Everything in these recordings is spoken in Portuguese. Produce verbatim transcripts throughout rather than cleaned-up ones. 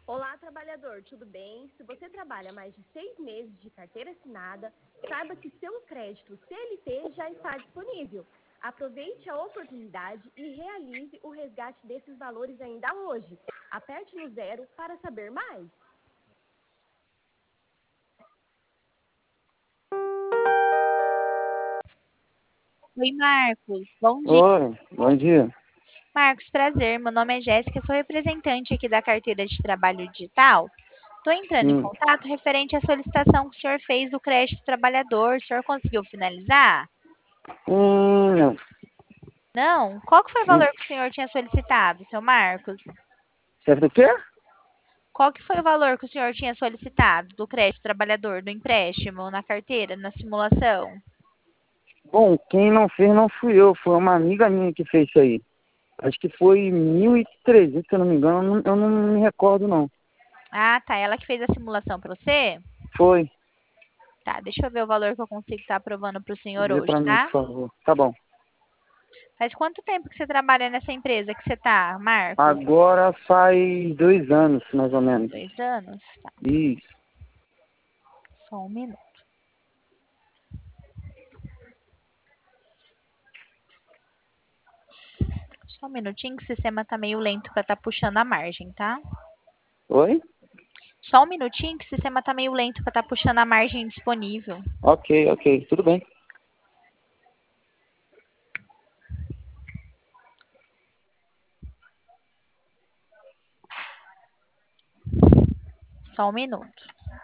Olá, trabalhador, tudo bem? Se você trabalha mais de seis meses de carteira assinada, saiba que seu crédito C L T já está disponível. Aproveite a oportunidade e realize o resgate desses valores ainda hoje. Aperte no zero para saber mais. Oi, Marcos. Bom dia. Oi, bom dia. Marcos, prazer. Meu nome é Jéssica, sou representante aqui da carteira de trabalho digital. Estou entrando em Hum, contato referente à solicitação que o senhor fez do crédito trabalhador. O senhor conseguiu finalizar? hum, não. Não? Qual que foi o Hum, valor que o senhor tinha solicitado, seu Marcos? serve do quê? Qual que foi o valor que o senhor tinha solicitado do crédito trabalhador, do empréstimo, na carteira, na simulação? Bom, quem não fez não fui eu, foi uma amiga minha que fez isso aí. Acho que foi mil e trezentos, se eu não me engano, eu não, eu não me recordo não. Ah, tá. Ela que fez a simulação para você? Foi. Tá, deixa eu ver o valor que eu consigo estar aprovando para o senhor Vê hoje, pra mim, tá? por favor. Tá bom. Faz quanto tempo que você trabalha nessa empresa que você tá, Marcos? Agora faz dois anos, mais ou menos. Dois anos? Tá, Isso. só um minuto. Só um minutinho que o sistema tá meio lento para estar puxando a margem, tá? Oi? Só um minutinho que o sistema tá meio lento para estar puxando a margem disponível. Ok, ok, tudo bem. Só um minuto.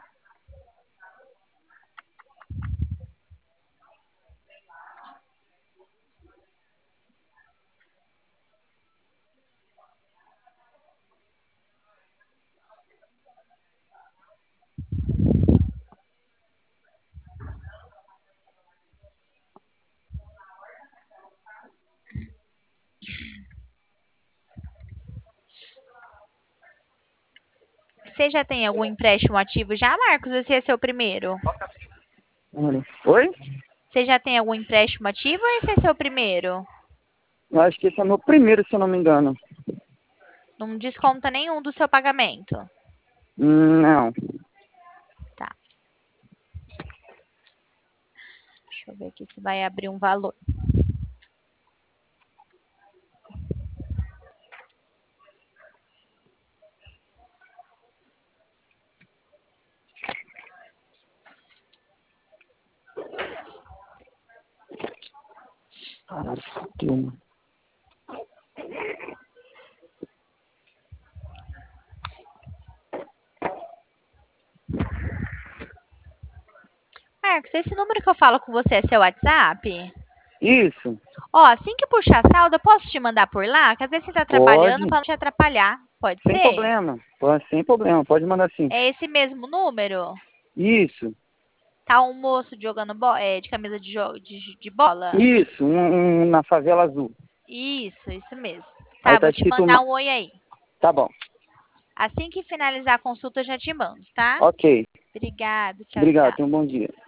Você já tem algum empréstimo ativo já, Marcos? Esse é seu primeiro? Olha. Oi? Você já tem algum empréstimo ativo ou esse é seu primeiro? Eu acho que esse é meu primeiro, se eu não me engano. Não desconta nenhum do seu pagamento. Hum, não. Tá. Deixa eu ver aqui se vai abrir um valor. Caralho, fudeu, mano. Marcos, esse número que eu falo com você é seu WhatsApp? Isso, Ó, assim que puxar a saldo, eu posso te mandar por lá? Que às vezes você tá trabalhando pode. para não te atrapalhar. Pode Sem ser? problema. Pode, sem problema, pode mandar sim. É esse mesmo número? Isso, Tá um moço jogando bo é, de camisa de, jo de, de bola? isso, um, um na favela azul. Isso, isso mesmo. Aí Tá, tá vou te escrito. mandar Ma- um oi aí. Tá bom. Assim que finalizar a consulta, eu já te mando, tá? Ok. Obrigado, tchau, Obrigado, tchau. tenha um bom dia.